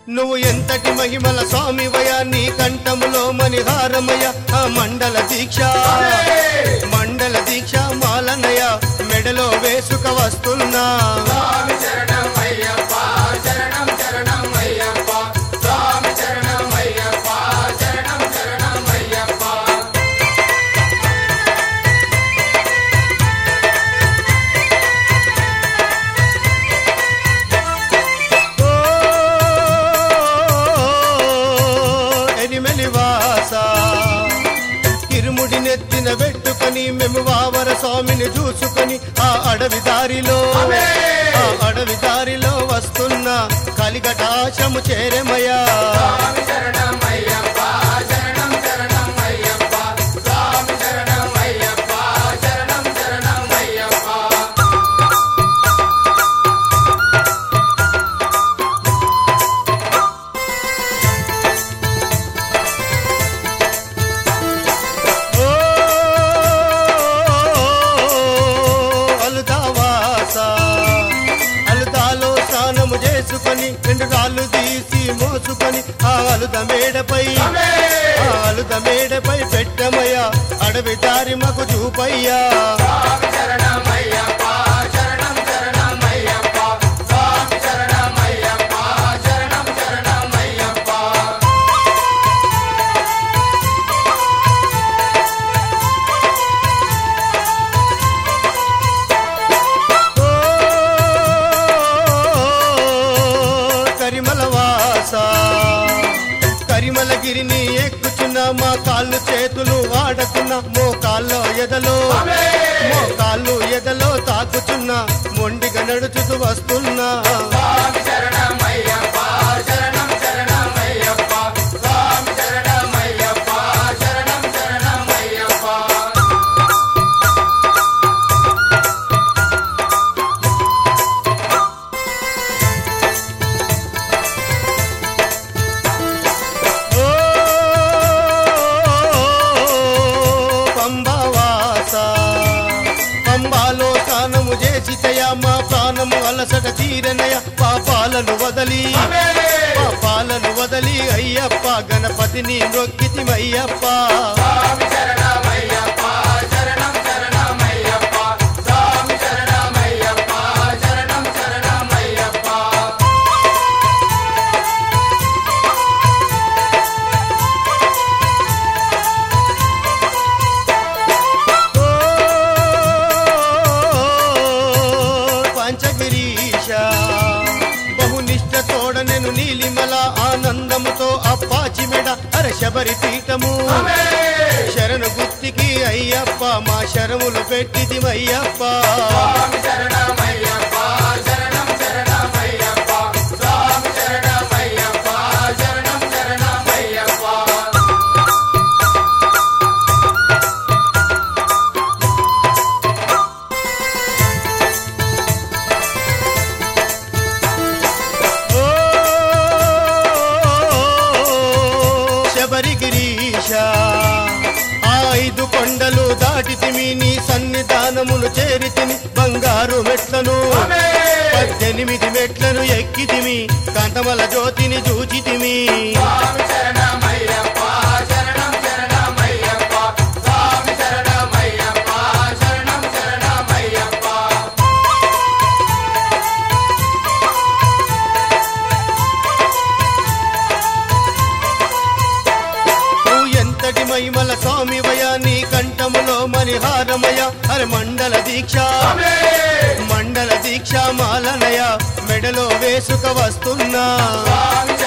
నువ్వు ఎంతటి మహిమల స్వామివయ నీ కంఠములో మణిహారమయ ఆ మండల దీక్ష మాలనయ మెడలో వేసుక వస్తున్నా స్వామి శరణం అయ్యప్ప శరణం శరణం అయ్యప్ప స్వామి శరణం అయ్యప్ప శరణం శరణం అయ్యప్ప ఎనిమెలివాస ఇరుముడి నెత్తిన పెట్టుకొని మేము వావర స్వామిని చూసుకొని ఆ అడవి దారిలో వస్తున్నా కలిగటాశము చేరమయ్యా స్వామి శరణం అయ్యప్ప శరణం శరణం అయ్యప్ప స్వామి శరణం అయ్యప్ప శరణం శరణం అయ్యప్ప అలుదాలో స్నానము చేసుకొని రెండు రాళ్ళు తీసి మోసుకొని ఆ అలుద మేడపై పెట్టమయ్యా అడవి దారి మాకు చూపయ్యా స్వామి శరణం అయ్యప్ప శరణం శరణం అయ్యప్ప స్వామి శరణం అయ్యప్ప శరణం శరణం అయ్యప్ప కరిమలగిరిని ఎక్కుచున్నా మా కాళ్ళు చేతులు వాడకున్నా మోకాళ్ళు ఎదలో తాకుచున్నా మొండిగా నడుచుతూ వస్తున్నా స్వామి శరణం అయ్యప్ప శరణం శరణం అయ్యప్ప స్వామి శరణం అయ్యప్ప శరణం శరణం అయ్యప్ప పంబాలో స్నానము చేసితయా మా ప్రాణము అలసట తీరనయ పాపాలను వదలి అయ్యప్ప గణపతిని మొక్కితిమయ్యప్ప స్వామి శరణం అయ్యప్ప శరణం శరణం అయ్యప్ప స్వామి శరణం అయ్యప్ప శరణం శరణం అయ్యప్ప పంచగిరీశ బహునిష్ట తోడ నేను నీలిమల ఆనందముతో అప్పాచి మెడ అరే శబరి పీఠము శరణు గుత్తికి అయ్యప్ప మా శరములు పెట్టిదిమయ్యప్ప స్వామి శరణం అయ్యప్ప శరణం శరణం అయ్యప్ప స్వామి శరణం అయ్యప్ప శరణం శరణం అయ్యప్ప శబరిగిరీశ ఆ 5 కొండలు దాటితిమి నీ సన్నిధానమును చేరితిమి బంగారు మెట్లను 18 మెట్లను ఎక్కితిమి కాంతమల జ్యోతిని చూచితిమి స్వామి శరణం అయ్యప్ప శరణం శరణం అయ్యప్ప స్వామి శరణం అయ్యప్ప శరణం శరణం అయ్యప్ప నువ్వు ఎంతటి మహిమల స్వామివయ నీ కంఠములో మణిహారమయ అరే మండల దీక్ష మాలనయ మెడలో వేసుక వస్తున్నా స్వామి